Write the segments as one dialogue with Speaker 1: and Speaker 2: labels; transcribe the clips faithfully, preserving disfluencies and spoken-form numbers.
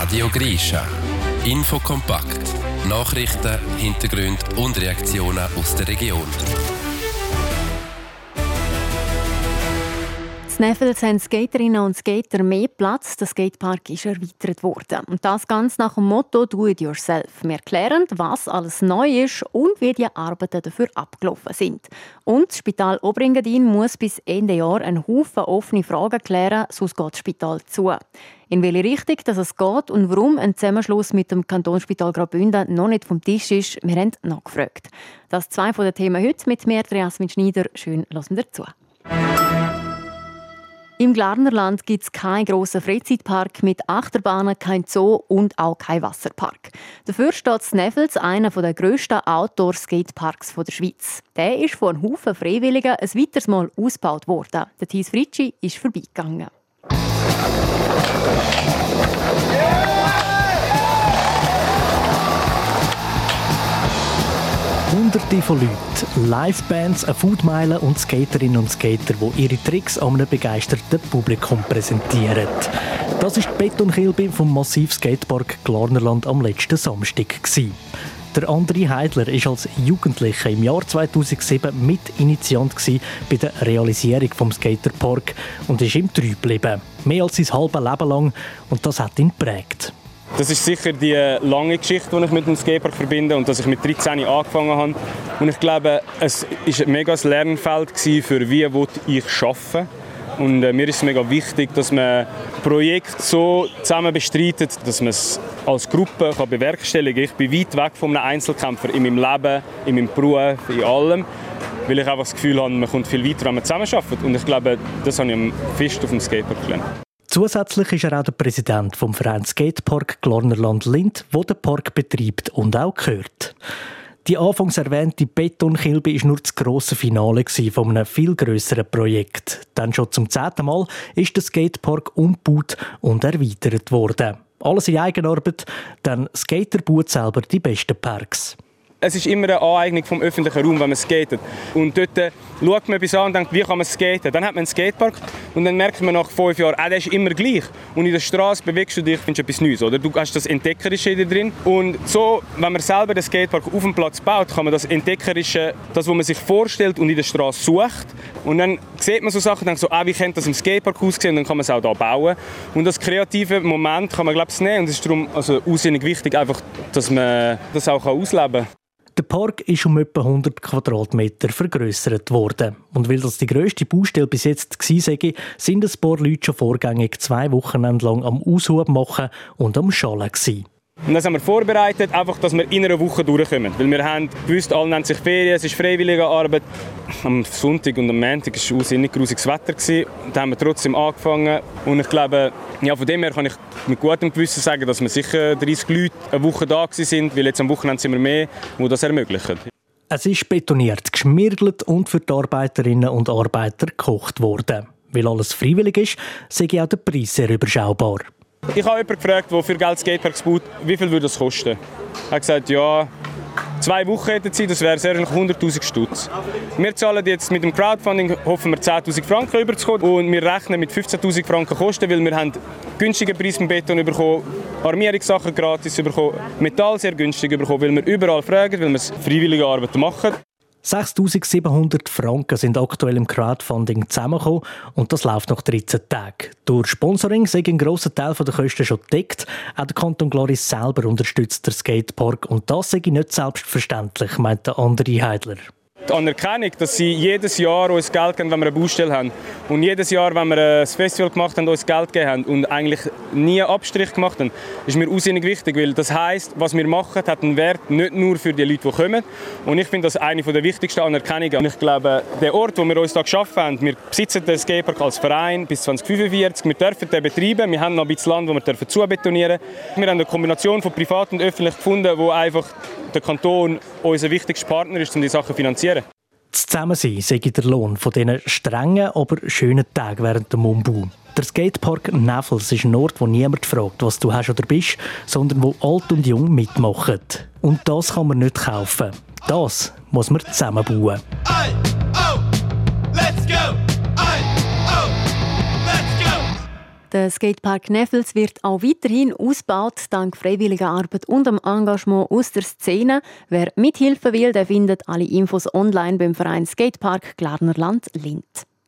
Speaker 1: Radio Grisha. Infokompakt. Nachrichten, Hintergründe und Reaktionen aus der Region.
Speaker 2: In Neffels haben Skaterinnen und Skater mehr Platz. Der Skatepark ist erweitert worden. Und das ganz nach dem Motto «Do it yourself». Wir klären, was alles neu ist und wie die Arbeiten dafür abgelaufen sind. Und das Spital Oberengadin muss bis Ende Jahr einen Haufen offene Fragen klären, sonst geht das Spital zu. In welche Richtung dass es geht und warum ein Zusammenschluss mit dem Kantonsspital Graubünden noch nicht vom Tisch ist, wir haben nachgefragt. Das sind zwei von den Themen heute mit mir, Jasmin Schneider. Schön, hören wir zu. Im Glarnerland gibt es keinen grossen Freizeitpark mit Achterbahnen, kein Zoo und auch kein Wasserpark. Dafür steht in Neffels einer der grössten Outdoor-Skateparks der Schweiz. Der ist von einem Haufen Freiwilligen ein weiteres Mal ausgebaut worden. Der Thies Fritschi ist vorbeigegangen.
Speaker 3: Hunderte von Leuten, Livebands, eine Foodmeile und Skaterinnen und Skater, die ihre Tricks an einem begeisterten Publikum präsentieren. Das war die Betonkilbe vom Massiv Skatepark Glarnerland am letzten Samstag. Der André Heidler war als Jugendlicher im Jahr zweitausendsieben Mitinitiant bei der Realisierung des Skaterpark und ist ihm treu geblieben. Mehr als sein halbes Leben lang, und das hat ihn geprägt.
Speaker 4: Das ist sicher die lange Geschichte, die ich mit dem Skatepark verbinde und dass ich mit dreizehn angefangen habe. Und ich glaube, es war ein mega Lernfeld für wie ich arbeite. Und äh, mir ist es mega wichtig, dass man Projekte so zusammen bestreitet, dass man es als Gruppe kann bewerkstelligen kann. Ich bin weit weg von einem Einzelkämpfer in meinem Leben, in meinem Beruf, in allem. Weil ich einfach das Gefühl habe, man kommt viel weiter, wenn man zusammenarbeitet. Und ich glaube, das habe ich fest auf dem Skatepark gelernt.
Speaker 3: Zusätzlich ist er auch der Präsident vom Verein Skatepark Glarnerland Lindt, der den Park betreibt und auch gehört. Die anfangs erwähnte Betonkilbe war nur das grosse Finale von einem viel grösseren Projekt. Dann schon zum zehnten Mal ist der Skatepark umgebaut und erweitert worden. Alles in Eigenarbeit, denn Skater bauen selber die besten Parks.
Speaker 4: Es ist immer eine Aneignung vom öffentlichen Raum, wenn man skatet. Und dort äh, schaut man etwas an und denkt, wie kann man skaten? Dann hat man einen Skatepark und dann merkt man nach fünf Jahren, ah, der ist immer gleich. Und in der Straße bewegst du dich, findest etwas Neues. Oder? Du hast das Entdeckerische da drin. Und so, wenn man selber den Skatepark auf dem Platz baut, kann man das Entdeckerische, das, was man sich vorstellt und in der Straße sucht. Und dann sieht man so Sachen und denkt so, ah, wie könnte das im Skatepark aussehen? Und dann kann man es auch hier bauen. Und das kreative Moment kann man, glaube ich, nehmen. Und es ist darum also aussinnig wichtig, einfach, dass man das auch ausleben kann.
Speaker 3: Der Park ist um etwa hundert Quadratmeter vergrössert worden. Und weil das die grösste Baustelle bis jetzt war, sind ein paar Leute schon vorgängig zwei Wochenende lang am Aushub machen und am Schallen gewesen.
Speaker 4: Und das haben wir vorbereitet, einfach, dass wir in einer Woche durchkommen. Weil wir haben gewusst, alle nennen sich Ferien, es ist freiwillige Arbeit. Am Sonntag und am Montag war es aussinnig grusiges Wetter. Da haben wir trotzdem angefangen. Und ich glaube, ja, von dem her kann ich mit gutem Gewissen sagen, dass wir sicher dreissig Leute eine Woche da waren, weil jetzt am Wochenende sind wir mehr, die das ermöglichen.
Speaker 3: Es ist betoniert, geschmirgelt und für die Arbeiterinnen und Arbeiter gekocht worden. Weil alles freiwillig ist, sage ich auch der Preis sehr überschaubar.
Speaker 4: Ich habe jemanden gefragt, der für Geld Skateparks baut, wie viel würde das kosten? Er hat gesagt, ja, zwei Wochen hätten sie, das wäre sehr hunderttausend Stutz. Wir zahlen jetzt mit dem Crowdfunding, hoffen wir zehntausend Franken überzukommen und wir rechnen mit fünfzehntausend Franken Kosten, weil wir haben günstigen Preis beim Beton bekommen, Armierungssachen gratis bekommen, Metall sehr günstig bekommen, weil wir überall fragen, weil wir es freiwillige Arbeit machen.
Speaker 3: sechstausendsiebenhundert Franken sind aktuell im Crowdfunding zusammengekommen und das läuft nach dreizehn Tagen. Durch Sponsoring sei ein grosser Teil der Kosten schon gedeckt. Auch der Kanton Glaris selber unterstützt den Skatepark und das sei nicht selbstverständlich, meint der André Heidler.
Speaker 4: Die Anerkennung, dass sie jedes Jahr uns Geld geben, wenn wir eine Baustelle haben. Und jedes Jahr, wenn wir ein Festival gemacht haben, uns Geld gegeben haben und eigentlich nie einen Abstrich gemacht haben, ist mir aussinnig wichtig, weil das heisst, was wir machen, hat einen Wert nicht nur für die Leute, die kommen. Und ich finde das eine der wichtigsten Anerkennungen. Und ich glaube, der Ort, wo wir uns hier geschaffen haben, wir besitzen den Skatepark als Verein bis zwanzig fünfundvierzig, wir dürfen den betreiben, wir haben noch ein bisschen Land, wo wir dürfen zubetonieren. Wir haben eine Kombination von privat und öffentlich gefunden, wo einfach der Kanton unser wichtigster Partner ist, um die Sachen zu finanzieren.
Speaker 3: Das Zusammensein sei der Lohn von diesen strengen, aber schönen Tagen während dem Umbau. Der Skatepark Neffels ist ein Ort, wo niemand fragt, was du hast oder bist, sondern wo alt und jung mitmachen. Und das kann man nicht kaufen. Das muss man zusammenbauen.
Speaker 5: Aye, oh, let's go! Aye, oh, let's go!
Speaker 2: Der Skatepark Neffels wird auch weiterhin ausgebaut, dank freiwilliger Arbeit und dem Engagement aus der Szene. Wer mithelfen will, der findet alle Infos online beim Verein Skatepark Glarnerland Lindt.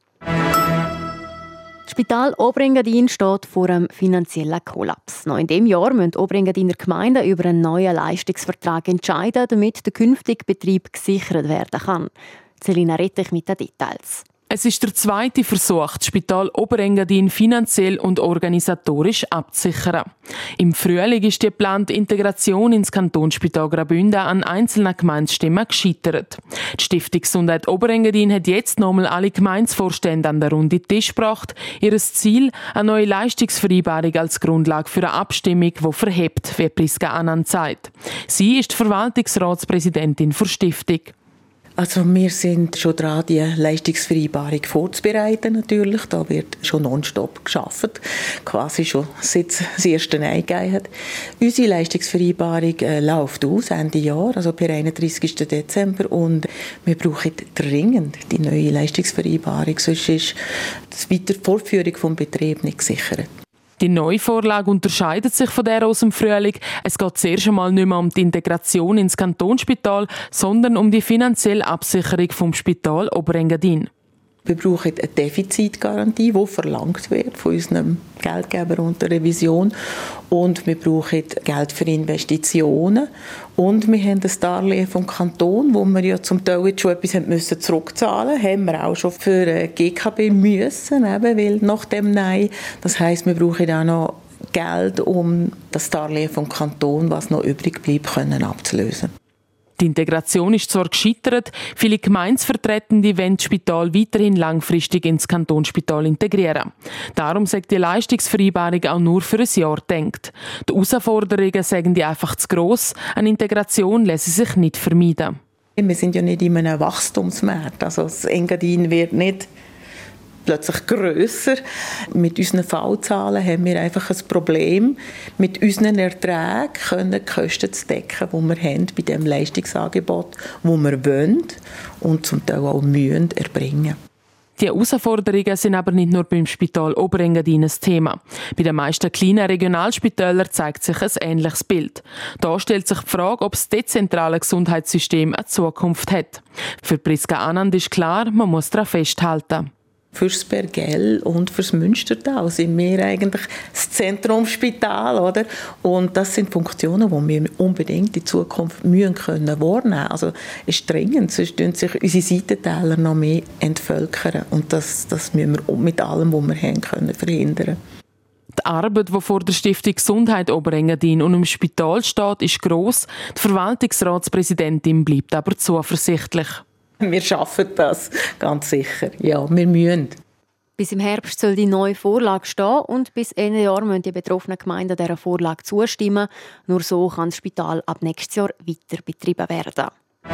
Speaker 2: Das Spital Oberengadin steht vor einem finanziellen Kollaps. Noch in diesem Jahr müssen die Oberengadiner Gemeinden über einen neuen Leistungsvertrag entscheiden, damit der künftige Betrieb gesichert werden kann. Selina Rettich mit den Details.
Speaker 5: Es ist der zweite Versuch, das Spital Oberengadin finanziell und organisatorisch abzusichern. Im Frühling ist die geplante Integration ins Kantonsspital Graubünden an einzelnen Gemeindestimmen gescheitert. Die Stiftung Gesundheit Oberengadin hat jetzt nochmal alle Gemeindevorstände an den runden Tisch gebracht. Ihr Ziel, eine neue Leistungsvereinbarung als Grundlage für eine Abstimmung, die verhebt, wie Priska Anand sagt. Sie ist die Verwaltungsratspräsidentin der Stiftung.
Speaker 6: Also wir sind schon dran, die Leistungsvereinbarung vorzubereiten natürlich. Da wird schon nonstop gearbeitet, quasi schon seit es das erste Nein gegeben hat. Unsere Leistungsvereinbarung äh, läuft aus Ende Jahr, also per einunddreißigsten Dezember, und wir brauchen dringend die neue Leistungsvereinbarung, sonst ist die weitere Fortführung des Betriebs nicht gesichert.
Speaker 5: Die neue Vorlage unterscheidet sich von der aus dem Frühling. Es geht zuerst einmal nicht mehr um die Integration ins Kantonsspital, sondern um die finanzielle Absicherung vom Spital Oberengadin.
Speaker 6: Wir brauchen eine Defizitgarantie, die verlangt wird von unserem Geldgeber unter Revision. Und wir brauchen Geld für Investitionen. Und wir haben ein Darlehen vom Kanton, wo wir ja zum Teil jetzt schon etwas haben müssen zurückzahlen mussten. Haben wir auch schon für G K B müssen, eben, weil nach dem Nein. Das heisst, wir brauchen auch noch Geld, um das Darlehen vom Kanton, was noch übrig bleibt, können abzulösen.
Speaker 5: Die Integration ist zwar gescheitert, viele Gemeindevertretende wollen das Spital weiterhin langfristig ins Kantonsspital integrieren. Darum sagt die Leistungsvereinbarung auch nur für ein Jahr gedacht. Die Herausforderungen sagen die einfach zu gross, eine Integration lässt sich nicht vermeiden.
Speaker 6: Wir sind ja nicht in einem Wachstumsmarkt, also das Engadin wird nicht plötzlich grösser. Mit unseren Fallzahlen haben wir einfach ein Problem, mit unseren Erträgen können die Kosten zu decken, die wir haben bei dem Leistungsangebot, das wir wollen und zum Teil auch müssen erbringen.
Speaker 5: Die Herausforderungen sind aber nicht nur beim Spital Oberengadin ein Thema. Bei den meisten kleinen Regionalspitälern zeigt sich ein ähnliches Bild. Da stellt sich die Frage, ob das dezentrale Gesundheitssystem eine Zukunft hat. Für Priska Anand ist klar, man muss daran festhalten.
Speaker 6: Fürs Bergell und fürs Münstertal sind wir eigentlich das Zentrumsspital, oder? Und das sind Funktionen, die wir unbedingt in Zukunft müssen können wahrnehmen. Also es ist dringend, sonst tun sich unsere Seitentäler noch mehr entvölkern. Und das, das müssen wir mit allem, was wir haben, können verhindern.
Speaker 5: Die Arbeit, die vor der Stiftung Gesundheit Oberengadin und im Spital steht, ist gross. Die Verwaltungsratspräsidentin bleibt aber zuversichtlich.
Speaker 6: Wir schaffen das, ganz sicher. Ja, wir müssen.
Speaker 2: Bis im Herbst soll die neue Vorlage stehen und bis Ende Jahr müssen die betroffenen Gemeinden dieser Vorlage zustimmen. Nur so kann das Spital ab nächstes Jahr weiter betrieben werden.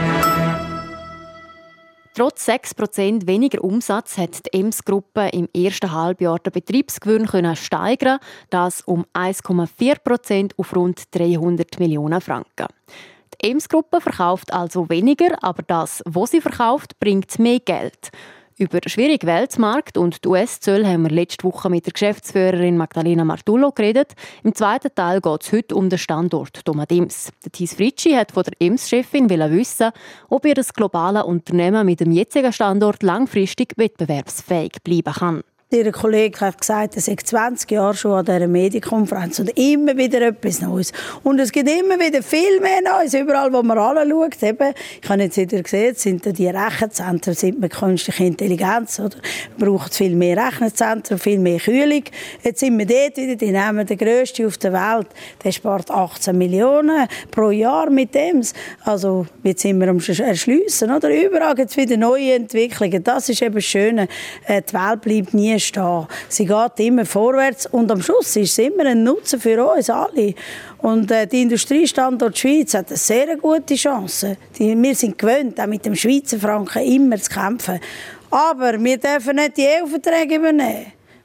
Speaker 2: Trotz sechs Prozent weniger Umsatz hat die Ems-Gruppe im ersten Halbjahr den Betriebsgewinn steigern, das um eins Komma vier Prozent auf rund dreihundert Millionen Franken. Die Ems-Gruppe verkauft also weniger, aber das, was sie verkauft, bringt mehr Geld. Über den schwierigen Weltmarkt und die U S-Zölle haben wir letzte Woche mit der Geschäftsführerin Magdalena Martullo geredet. Im zweiten Teil geht es heute um den Standort Domadims. Der Thies Fritschi hat von der Ems-Chefin wissen, ob ihr das globale Unternehmen mit dem jetzigen Standort langfristig wettbewerbsfähig bleiben kann.
Speaker 7: Ihr Kollege hat gesagt, er sei zwanzig Jahre schon an dieser Medienkonferenz und immer wieder etwas Neues. Und es gibt immer wieder viel mehr Neues, überall, wo man anschaut. Eben, ich habe jetzt wieder gesehen, sind die Rechenzentren sind mit künstlicher Intelligenz. Oder? Man braucht viel mehr Rechenzentren, viel mehr Kühlung. Jetzt sind wir dort wieder, die nehmen den grössten auf der Welt. Der spart achtzehn Millionen pro Jahr mit dem. Also jetzt sind wir am Erschliessen. Oder? Überall gibt es wieder neue Entwicklungen. Das ist eben das Schöne. Die Welt bleibt nie stehen. Sie geht immer vorwärts und am Schluss ist es immer ein Nutzen für uns alle. Und äh, die Industriestandort Schweiz hat eine sehr gute Chance. Die, wir sind gewöhnt, auch mit dem Schweizer Franken immer zu kämpfen. Aber wir dürfen nicht die E U-Verträge übernehmen.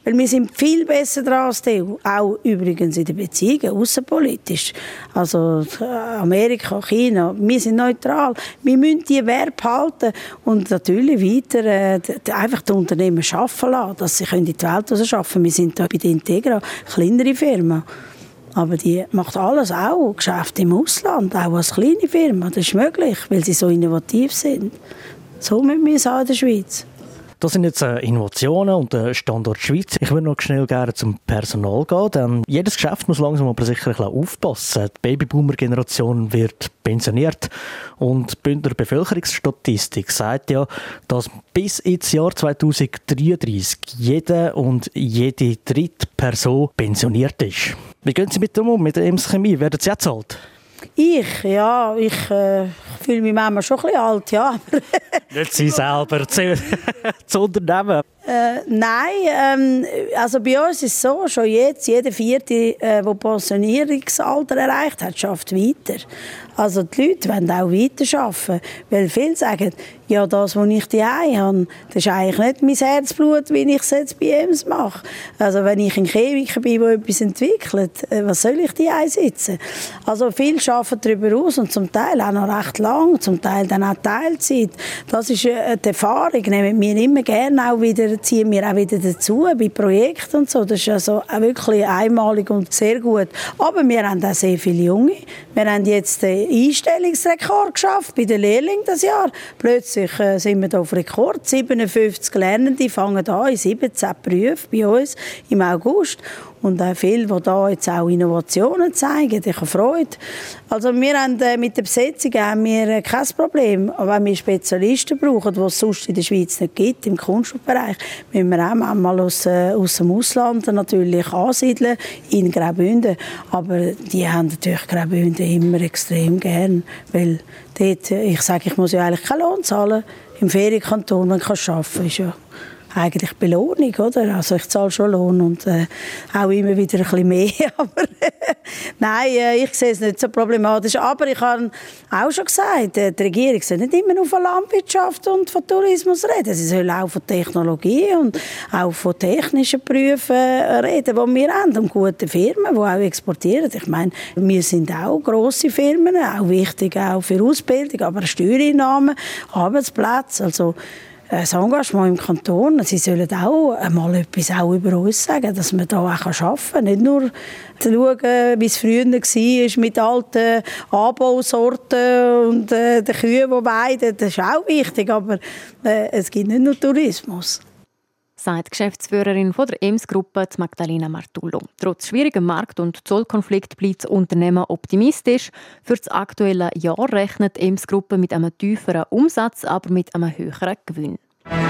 Speaker 7: Weil wir sind viel besser dran als die E U. Auch übrigens in den Beziehungen, außenpolitisch. Also Amerika, China, wir sind neutral. Wir müssen die Werte behalten und natürlich weiter äh, einfach die Unternehmen arbeiten lassen, dass sie in die Welt raus arbeiten können. Wir sind da bei der Integra, kleinere Firma. Aber die macht alles, auch Geschäfte im Ausland, auch als kleine Firma. Das ist möglich, weil sie so innovativ sind. So müssen wir es auch in der Schweiz.
Speaker 3: Das sind jetzt äh, Innovationen und der Standort Schweiz. Ich würde noch schnell gerne zum Personal gehen, denn jedes Geschäft muss langsam aber sicher ein bisschen aufpassen. Die Babyboomer-Generation wird pensioniert und die Bündner Bevölkerungsstatistik sagt ja, dass bis ins Jahr zweitausenddreiunddreissig jede und jede dritte Person pensioniert ist. Wie gehen Sie mit dem um, mit der E M S Chemie? Werden Sie jetzt alt?
Speaker 7: Ich, ja, ich äh, fühle mich manchmal schon ein bisschen alt, ja.
Speaker 3: Nicht Sie selber, das Unternehmen.
Speaker 7: Äh, nein, ähm, also bei uns ist es so, schon jetzt, jeder Vierte, äh, der Pensionierungsalter erreicht hat, schafft weiter. Also die Leute wollen auch weiter arbeiten, weil viele sagen, ja, das, was ich daheim habe, das ist eigentlich nicht mein Herzblut, wie ich es jetzt bei E M S mache. Also wenn ich ein Chemiker bin, der etwas entwickelt, äh, was soll ich daheim sitzen? Also viele arbeiten darüber aus und zum Teil auch noch recht lang, zum Teil dann auch Teilzeit. Das ist äh, die Erfahrung, nehmen wir immer gerne auch wieder, ziehen wir auch wieder dazu bei Projekten und so. Das ist also auch wirklich einmalig und sehr gut. Aber wir haben auch sehr viele Junge. Wir haben jetzt den Einstellungsrekord geschafft bei den Lehrlingen dieses Jahr. Plötzlich äh, sind wir da auf Rekord. siebenundfünfzig Lernende fangen an in siebzehn Berufen bei uns im August. Und auch viele, die da jetzt auch Innovationen zeigen. Ich habe Freude. Also wir haben, äh, mit der Besetzung haben wir äh, kein Problem. Aber wenn wir Spezialisten brauchen, die es sonst in der Schweiz nicht gibt, im Kunstbereich, müssen wir auch manchmal aus, äh, aus dem Ausland natürlich ansiedeln, in Graubünden. Aber die haben natürlich Graubünden immer extrem gern. Weil dort, ich sage, ich muss ja eigentlich keinen Lohn zahlen. Im Ferienkanton, wenn ich arbeiten kann, ist ja eigentlich Belohnung, oder? Also ich zahle schon Lohn und äh, auch immer wieder ein bisschen mehr. Aber nein, äh, ich sehe es nicht so problematisch. Aber ich habe auch schon gesagt, äh, die Regierung soll nicht immer nur von Landwirtschaft und von Tourismus reden. Sie soll auch von Technologie und auch von technischen Berufen reden, die wir haben, und gute Firmen, die auch exportieren. Ich meine, wir sind auch grosse Firmen, auch wichtig auch für Ausbildung, aber Steuereinnahmen, Arbeitsplätze, also das Engagement im Kanton, sie sollen auch einmal etwas auch über uns sagen, dass man da auch arbeiten kann. Nicht nur zu schauen, wie es früher war mit alten Anbausorten und äh, den Kühen, die weiden. Das ist auch wichtig, aber äh, es gibt nicht nur Tourismus.
Speaker 2: Sagt die Geschäftsführerin von der E M S-Gruppe, Magdalena Martullo. Trotz schwierigem Markt- und Zollkonflikt bleibt das Unternehmen optimistisch. Für das aktuelle Jahr rechnet die E M S-Gruppe mit einem tieferen Umsatz, aber mit einem höheren Gewinn.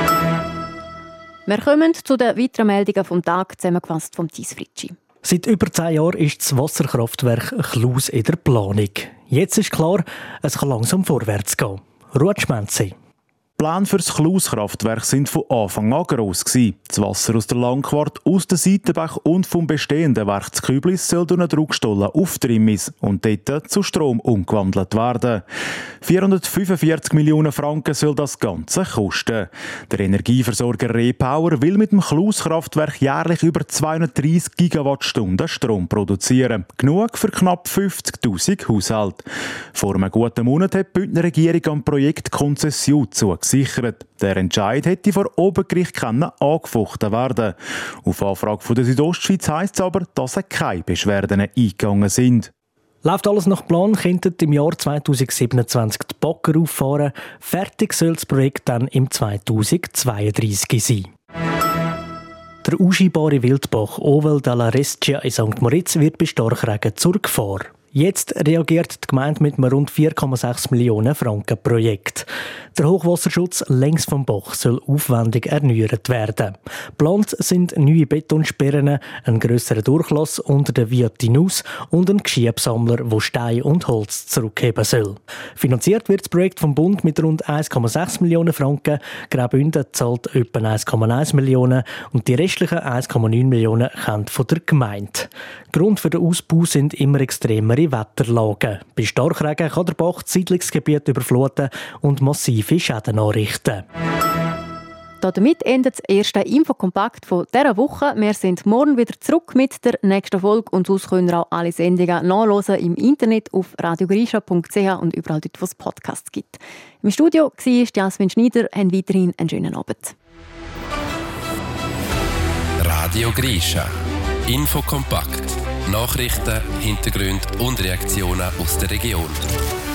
Speaker 2: Wir kommen zu den weiteren Meldungen vom Tag, zusammengefasst vom Thies Fritschi.
Speaker 3: Seit über zehn Jahren ist das Wasserkraftwerk Chlus in der Planung. Jetzt ist klar, es kann langsam vorwärts gehen. Ruth Schmenzi.
Speaker 8: Die Pläne für das Chlus-Kraftwerk sind von Anfang an gross gewesen. Das Wasser aus der Langquart, aus den Seitenbach und vom bestehenden Werk zu Küblis soll durch eine Druckstelle auf Trimmis und dort zu Strom umgewandelt werden. vierhundertfünfundvierzig Millionen Franken soll das Ganze kosten. Der Energieversorger Repower will mit dem Chlus-Kraftwerk jährlich über zweihundertdreissig Gigawattstunden Strom produzieren. Genug für knapp fünfzigtausend Haushalte. Vor einem guten Monat hat die Bündner Regierung am Projekt Konzession zugesagt. Gesichert. Der Entscheid hätte vor Obergericht können angefochten werden. Auf Anfrage von der Südostschweiz heisst es aber, dass keine Beschwerden eingegangen sind.
Speaker 3: Läuft alles nach Plan, könnten im Jahr zweitausendsiebenundzwanzig die Bagger auffahren. Fertig soll das Projekt dann im zweitausendzweiunddreissig sein. Der ausschiebbare Wildbach Oval della Restia in Sankt Moritz wird bei Starkregen zur Gefahr. Jetzt reagiert die Gemeinde mit einem rund vier Komma sechs Millionen Franken Projekt. Der Hochwasserschutz längs vom Bach soll aufwendig erneuert werden. Geplant sind neue Betonsperren, ein grösserer Durchlass unter der Via Tinus und ein Geschiebsammler, der Stein und Holz zurückheben soll. Finanziert wird das Projekt vom Bund mit rund eins Komma sechs Millionen Franken. Graubünden zahlt etwa eins Komma eins Millionen und die restlichen eins Komma neun Millionen kommen von der Gemeinde. Grund für den Ausbau sind immer extremere Wetterlagen. Bei Starkregen kann der Bach das Siedlungsgebiet überfluten und massive Schäden anrichten.
Speaker 2: Damit endet das erste Infokompakt von dieser Woche. Wir sind morgen wieder zurück mit der nächsten Folge und sonst könnt ihr auch alle Sendungen nachhören im Internet auf radiogrisha punkt c h und überall dort, wo es Podcasts gibt. Im Studio war Jasmin Schneider. Haben weiterhin einen schönen Abend.
Speaker 1: Radio Grisha. Infokompakt. Nachrichten, Hintergründe und Reaktionen aus der Region.